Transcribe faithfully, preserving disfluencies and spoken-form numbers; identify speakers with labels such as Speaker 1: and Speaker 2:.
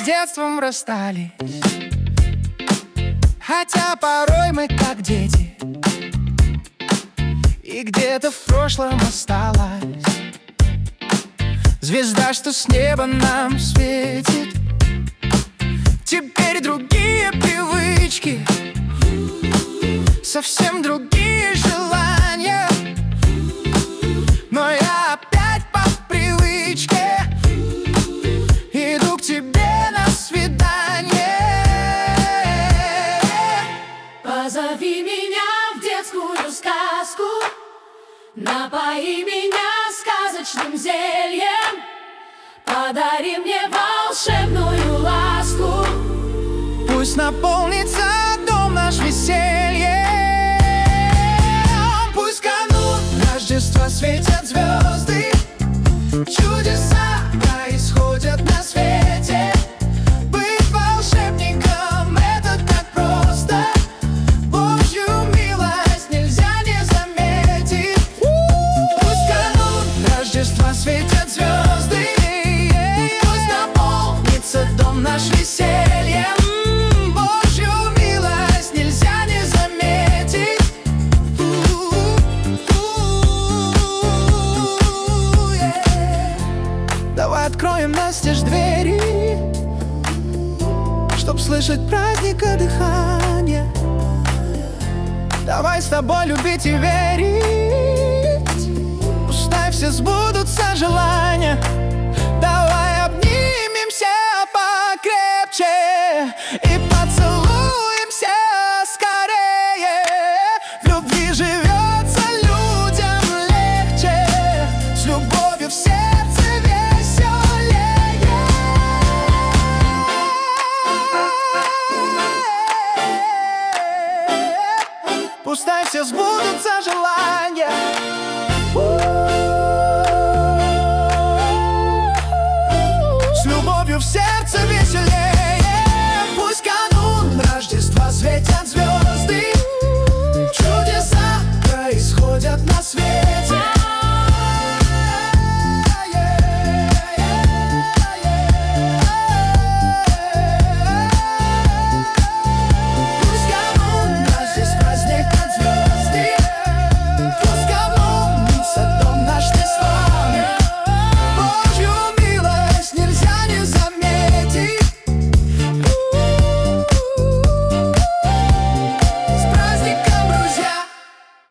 Speaker 1: детством расстались, хотя порой мы как дети, и где-то в прошлом осталась звезда, что с неба нам светит. Теперь другие привычки, совсем другие желания, но я опять по привычке иду к тебе на свидание.
Speaker 2: Позови меня в детскую сказку, напои меня сказочным зельем, подари мне волшебную ласку.
Speaker 1: Пусть наполнится дом наш весельем. Пусть канун Рождества светят звезды, чудеса происходят на свете. Быть волшебником — это так просто, Божью милость нельзя не заметить. Пусть канун Рождества светят звезды, пусть наполнится дом наш весельем. Божью милость нельзя не заметить. Давай откроем настежь двери, чтоб слышать праздника дыхание. Давай с тобой любить и верить, пускай все сбудутся желания. Давай обнимемся покрепче и поцелуемся скорее. В любви живется людям легче, с любовью в сердце